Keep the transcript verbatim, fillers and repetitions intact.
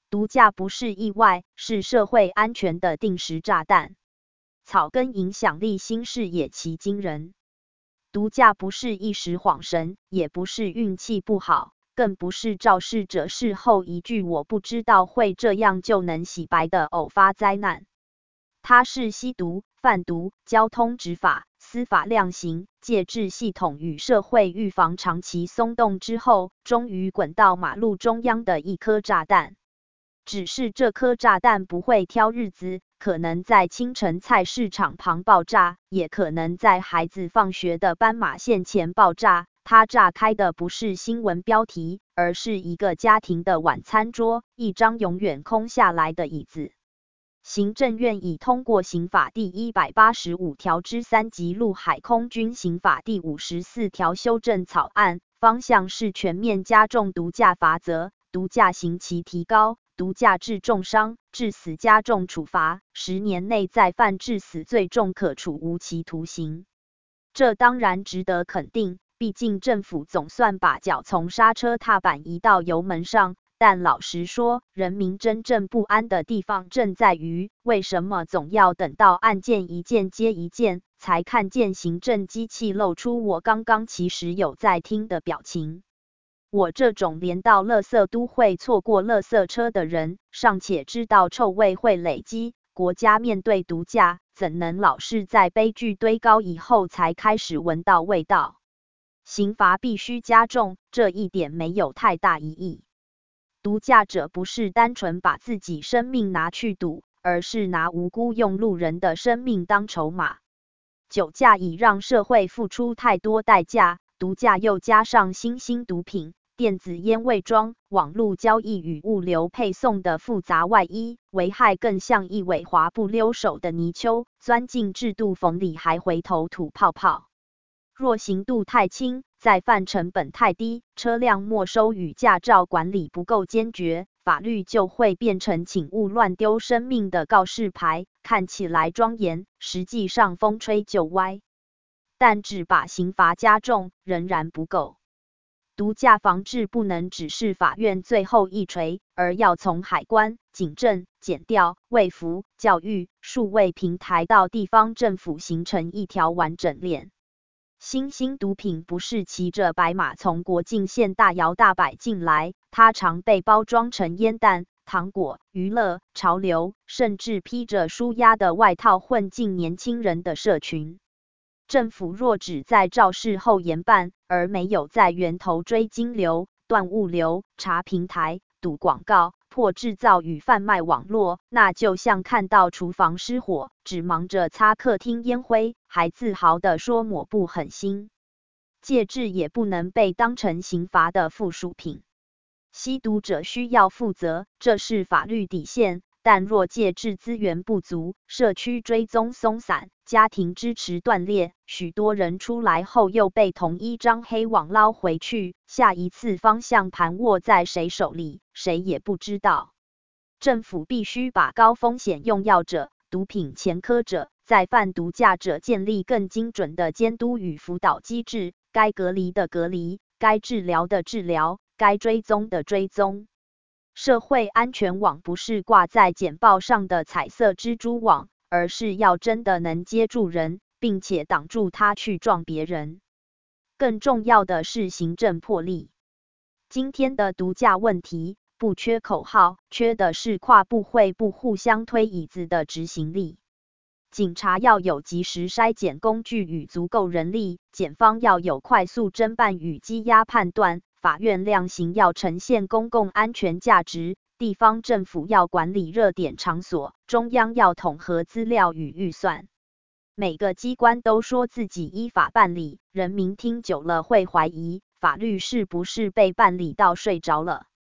毒驾不是意外，是社会安全的定时炸弹。草根影响力新视野其惊人。毒驾不是一时恍神，也不是运气不好，更不是肇事者事后一句我不知道会这样就能洗白的偶发灾难。它是吸毒、贩毒、交通执法、司法量刑、戒治系统与社会预防长期松动之后，终于滚到马路中央的一颗炸弹。只是这颗炸弹不会挑日子，可能在清晨菜市场旁爆炸，也可能在孩子放学的斑马线前爆炸。它炸开的不是新闻标题，而是一个家庭的晚餐桌，一张永远空下来的椅子。行政院已通过刑法第一百八十五条之三及陆海空军刑法第五十四条修正草案，方向是全面加重毒驾罚则，毒驾刑期提高，毒驾致重伤、致死加重处罚，十年内再犯致死最重可处无期徒刑。这当然值得肯定，毕竟政府总算把脚从刹车踏板移到油门上。但老实说，人民真正不安的地方正在于，为什么总要等到案件一件接一件，才看见行政机器露出我刚刚其实有在听的表情。我这种连到垃圾都会错过垃圾车的人，尚且知道臭味会累积，国家面对毒驾，怎能老是在悲剧堆高以后才开始闻到味道？刑罚必须加重，这一点没有太大疑义。毒驾者不是单纯把自己生命拿去赌，而是拿无辜用路人的生命当筹码。酒驾已让社会付出太多代价，毒驾又加上新兴毒品、电子烟伪装、网络交易与物流配送的复杂外衣，危害更像一尾滑不溜手的泥鳅，钻进制度缝里还回头吐泡泡。若刑度太轻，再犯成本太低，车辆没收与驾照管理不够坚决，法律就会变成请勿乱丢生命的告示牌，看起来庄严，实际上风吹就歪。但只把刑罚加重仍然不够。毒驾防治不能只是法院最后一锤，而要从海关、警政、检调、卫福、教育、数位平台到地方政府形成一条完整链。新兴毒品不是骑着白马从国境线大摇大摆进来，它常被包装成烟弹、糖果、娱乐、潮流，甚至披着舒压的外套混进年轻人的社群。政府若只在肇事后严办，而没有在源头追金流、断物流、查平台、堵广告、破制造与贩卖网络，那就像看到厨房失火，只忙着擦客厅烟灰，还自豪地说抹布很新。戒治也不能被当成刑罚的附属品。吸毒者需要负责，这是法律底线。但若戒治资源不足，社区追踪松散，家庭支持断裂，许多人出来后又被同一张黑网捞回去，下一次方向盘握在谁手里，谁也不知道。政府必须把高风险用药者、毒品前科者、再犯毒驾者建立更精准的监督与辅导机制，该隔离的隔离，该治疗的治疗，该追踪的追踪。社会安全网不是挂在简报上的彩色蜘蛛网，而是要真的能接住人，并且挡住他去撞别人。更重要的是行政魄力。今天的毒驾问题，不缺口号，缺的是跨部会不互相推椅子的执行力。警察要有及时筛检工具与足够人力，检方要有快速侦办与羁押判断，法院量刑要呈现公共安全价值，地方政府要管理热点场所，中央要统合资料与预算。每个机关都说自己依法办理，人民听久了会怀疑，法律是不是被办理到睡着了？